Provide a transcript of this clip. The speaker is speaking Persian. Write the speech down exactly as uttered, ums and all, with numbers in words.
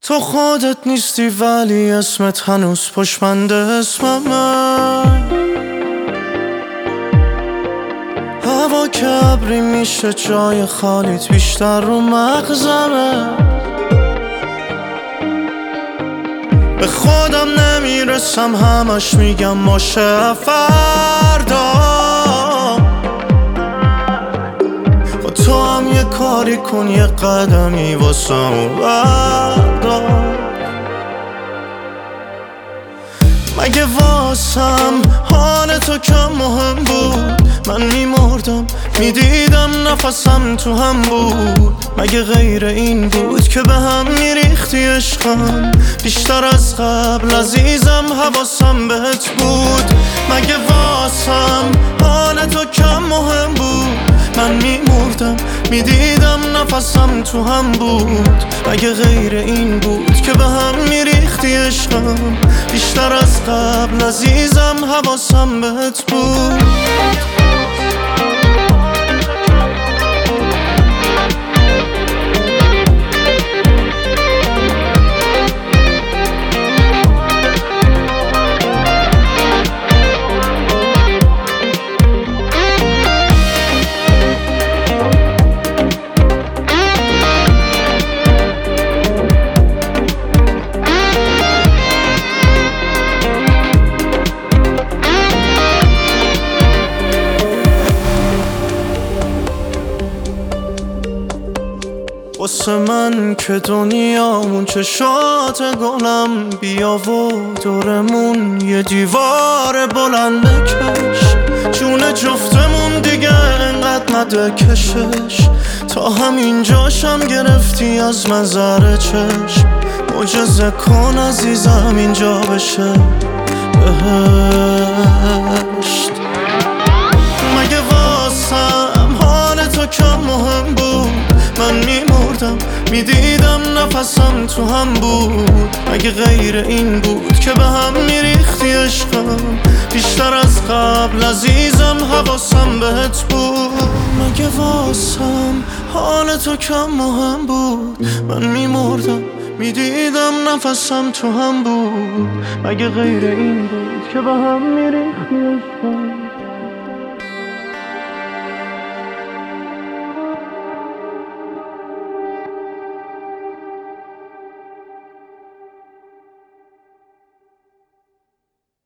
تو خودت نیستی ولی اسمت هنوز پشمنده اسممه. هوا که ابری میشه جای خالیت بیشتر رو مغزمه. به خودم نمیرسم همش میگم باشه فردا. با تو هم یه کاری کن یه قدمی واسم بردار. مگه واسم حال تو کم مهم بود؟ من میمردم میدیدم نفسم تو هم بود. مگه غیر این بود که به هم میریختی عشقم؟ بیشتر از قبل عزیزم حواسم بهت بود. مگه واسم حال تو کم مهم بود؟ من میمردم میدیدم نفسم تو هم بود. مگه غیر این بود که به هم میریختی عشقم؟ بیشتر از قبل عزیزم حواسم بهت بود. واسه من که دنیامون چشات گلم، بیا و دورمون یه دیوار بلند بکش. جون جفتمون دیگه انقدر نده کشش. تا همین جاشم گرفتی از منظر چشم. معجزه کن عزیزم اینجا بشه بهشت. مگه واسم حال تو کم مهم بود؟ من میمردم میدیدم نفسم تو هم بود. مگه غیر این بود که به هم میریختی عشقم؟ بیشتر از قبل عزیزم حواسم بهت بود. مگه واسم حال تو کم مهم بود؟ من میمردم میدیدم نفسم تو هم بود. مگه غیر این بود که به هم میریختی عشقم؟